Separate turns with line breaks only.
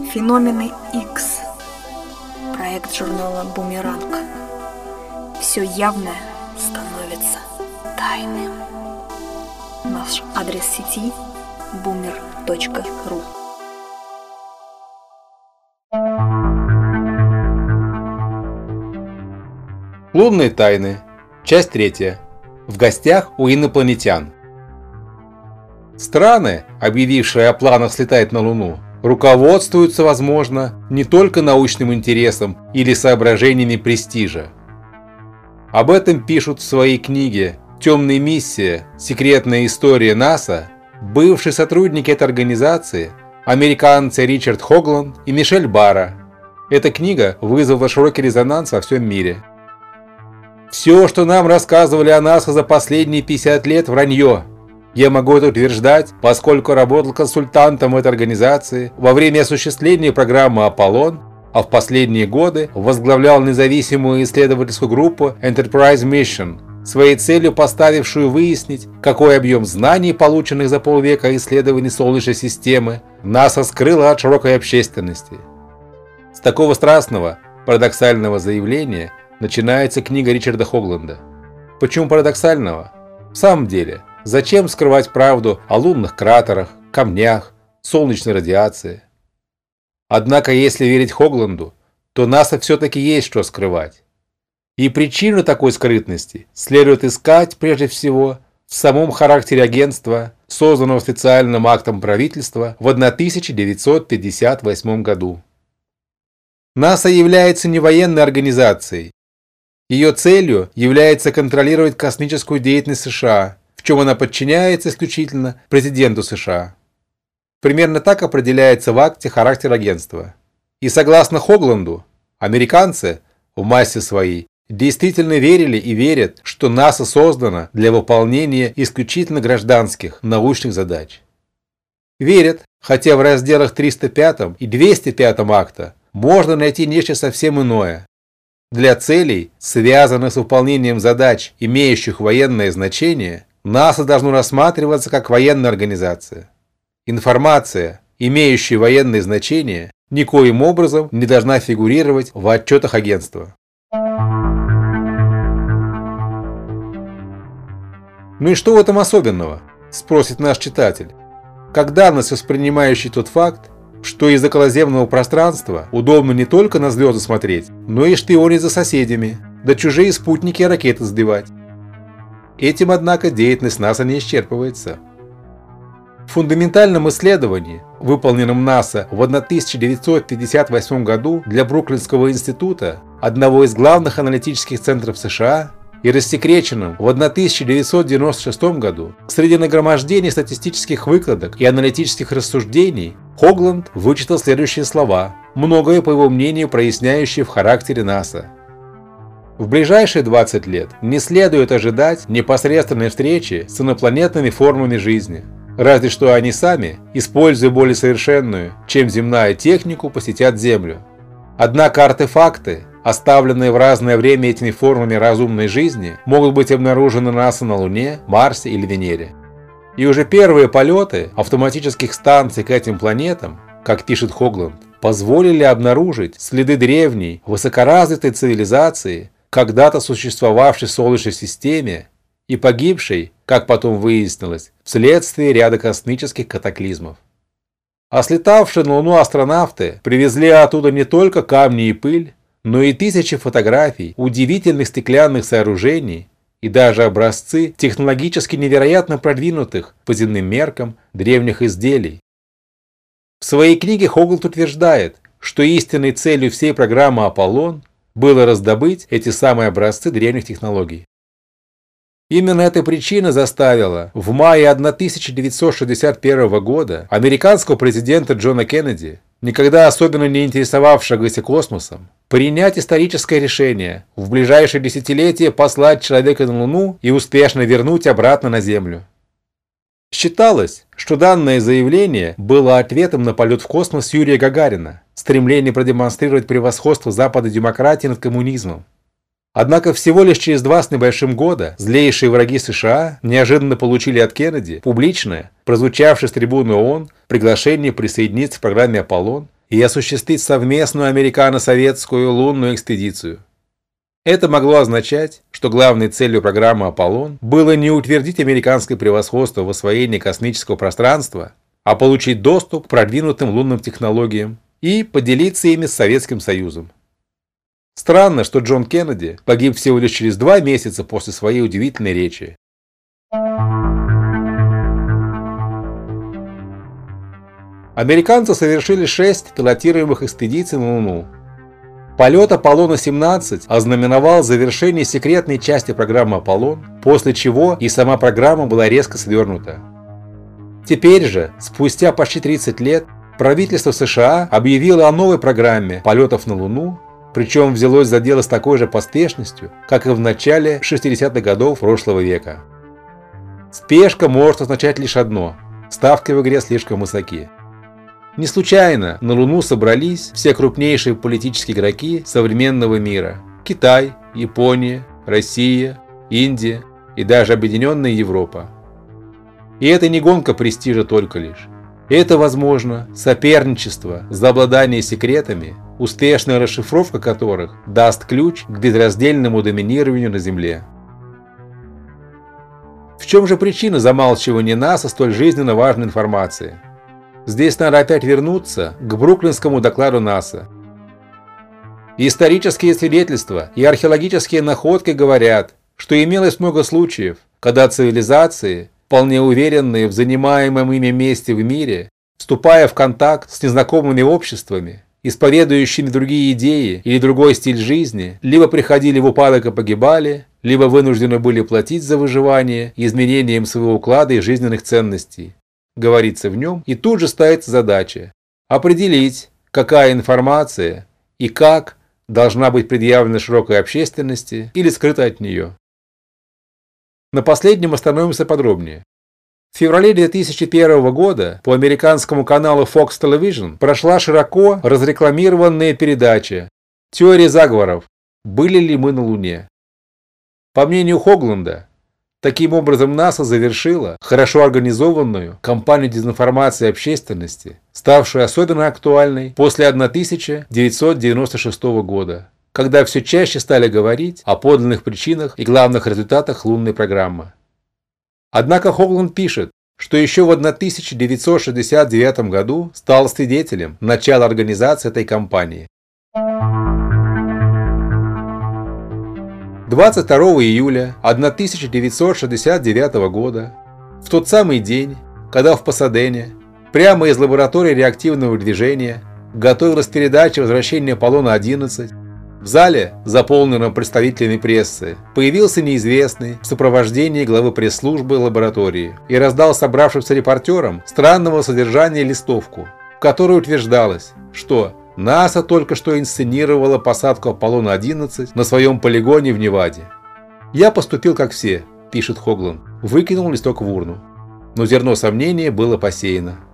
Феномены X. Проект журнала «Бумеранг». Все явное становится тайным. Наш адрес сети boomer.ru.
Лунные тайны. Часть 3. В гостях у инопланетян. Страны, объявившие о планах слетать на Луну, руководствуются, возможно, не только научным интересом или соображениями престижа. Об этом пишут в своей книге «Темная миссия. Секретная история НАСА» бывшие сотрудники этой организации, американцы Ричард Хогланд и Мишель Барра. Эта книга вызвала широкий резонанс во всем мире. Все, что нам рассказывали о НАСА за последние 50 лет, вранье. Я могу это утверждать, поскольку работал консультантом в этой организации во время осуществления программы «Аполлон», а в последние годы возглавлял независимую исследовательскую группу Enterprise Mission, своей целью поставившую выяснить, какой объем знаний, полученных за полвека исследований Солнечной системы, НАСА скрыла от широкой общественности. С такого страстного, парадоксального заявления начинается книга Ричарда Хогланда. Почему парадоксального? В самом деле, зачем скрывать правду о лунных кратерах, камнях, солнечной радиации? Однако, если верить Хогланду, то НАСА все-таки есть что скрывать. И причину такой скрытности следует искать прежде всего в самом характере агентства, созданного специальным актом правительства в 1958 году. НАСА является не военной организацией. Ее целью является контролировать космическую деятельность США, в чем она подчиняется исключительно президенту США. Примерно так определяется в акте характер агентства. И согласно Хогланду, американцы в массе своей действительно верили и верят, что НАСА создано для выполнения исключительно гражданских научных задач. Верят, хотя в разделах 305 и 205 акта можно найти нечто совсем иное. Для целей, связанных с выполнением задач, имеющих военное значение, НАСА должно рассматриваться как военная организация. Информация, имеющая военное значение, никоим образом не должна фигурировать в отчетах агентства. Ну и что в этом особенного? Спросит наш читатель. Как данность, воспринимающий тот факт, что из околоземного пространства удобно не только на звезды смотреть, но и шпионить за соседями, да чужие спутники и ракеты сбивать. Этим, однако, деятельность НАСА не исчерпывается. В фундаментальном исследовании, выполненном НАСА в 1958 году для Бруклинского института, одного из главных аналитических центров США, и рассекреченном в 1996 году, среди нагромождения статистических выкладок и аналитических рассуждений, Хогланд вычитал следующие слова, многое, по его мнению, проясняющие в характере НАСА. В ближайшие 20 лет не следует ожидать непосредственной встречи с инопланетными формами жизни, разве что они сами, используя более совершенную, чем земная технику, посетят Землю. Однако артефакты, оставленные в разное время этими формами разумной жизни, могут быть обнаружены НАСА на Луне, Марсе или Венере. И уже первые полеты автоматических станций к этим планетам, как пишет Хогланд, позволили обнаружить следы древней, высокоразвитой цивилизации, когда-то существовавшей в Солнечной системе и погибшей, как потом выяснилось, вследствие ряда космических катаклизмов. А слетавшие на Луну астронавты привезли оттуда не только камни и пыль, но и тысячи фотографий удивительных стеклянных сооружений и даже образцы технологически невероятно продвинутых по земным меркам древних изделий. В своей книге Хогланд утверждает, что истинной целью всей программы «Аполлон» было раздобыть эти самые образцы древних технологий. Именно эта причина заставила в мае 1961 года американского президента Джона Кеннеди, никогда особенно не интересовавшегося космосом, принять историческое решение в ближайшие десятилетия послать человека на Луну и успешно вернуть обратно на Землю. Считалось, что данное заявление было ответом на полет в космос Юрия Гагарина, стремление продемонстрировать превосходство западной демократии над коммунизмом. Однако всего лишь через 2 с небольшим года злейшие враги США неожиданно получили от Кеннеди публичное, прозвучавшее с трибуны ООН, приглашение присоединиться к программе «Аполлон» и осуществить совместную американо-советскую лунную экспедицию. Это могло означать, что главной целью программы «Аполлон» было не утвердить американское превосходство в освоении космического пространства, а получить доступ к продвинутым лунным технологиям и поделиться ими с Советским Союзом. Странно, что Джон Кеннеди погиб всего лишь через 2 месяца после своей удивительной речи. Американцы совершили 6 пилотируемых экспедиций на Луну. Полет Аполлона-17 ознаменовал завершение секретной части программы «Аполлон», после чего и сама программа была резко свернута. Теперь же, спустя почти 30 лет, правительство США объявило о новой программе полетов на Луну, причем взялось за дело с такой же поспешностью, как и в начале 60-х годов прошлого века. Спешка может означать лишь одно – ставки в игре слишком высоки. Не случайно на Луну собрались все крупнейшие политические игроки современного мира – Китай, Япония, Россия, Индия и даже Объединенная Европа. И это не гонка престижа только лишь. Это, возможно, соперничество за обладание секретами, успешная расшифровка которых даст ключ к безраздельному доминированию на Земле. В чем же причина замалчивания НАСА столь жизненно важной информации? Здесь надо опять вернуться к бруклинскому докладу НАСА. Исторические свидетельства и археологические находки говорят, что имелось много случаев, когда цивилизации, вполне уверенные в занимаемом ими месте в мире, вступая в контакт с незнакомыми обществами, исповедующими другие идеи или другой стиль жизни, либо приходили в упадок и погибали, либо вынуждены были платить за выживание изменением своего уклада и жизненных ценностей. Говорится в нем, и тут же ставится задача определить, какая информация и как должна быть предъявлена широкой общественности или скрыта от нее. На последнем остановимся подробнее. В феврале 2001 года по американскому каналу Fox Television прошла широко разрекламированная передача «Теория заговоров. Были ли мы на Луне?». По мнению Хогланда, таким образом НАСА завершила хорошо организованную кампанию дезинформации общественности, ставшую особенно актуальной после 1996 года, когда все чаще стали говорить о подлинных причинах и главных результатах лунной программы. Однако Хогланд пишет, что еще в 1969 году стал свидетелем начала организации этой кампании. 22 июля 1969 года, в тот самый день, когда в Пасадене, прямо из лаборатории реактивного движения, готовилась передача возвращения Аполлона-11, в зале, заполненном представителями прессы, появился неизвестный в сопровождении главы пресс-службы лаборатории и раздал собравшимся репортерам странного содержания листовку, в которой утверждалось, что НАСА только что инсценировала посадку Аполлона-11 на своем полигоне в Неваде. «Я поступил как все», – пишет Хогланд, выкинул листок в урну. Но зерно сомнения было посеяно.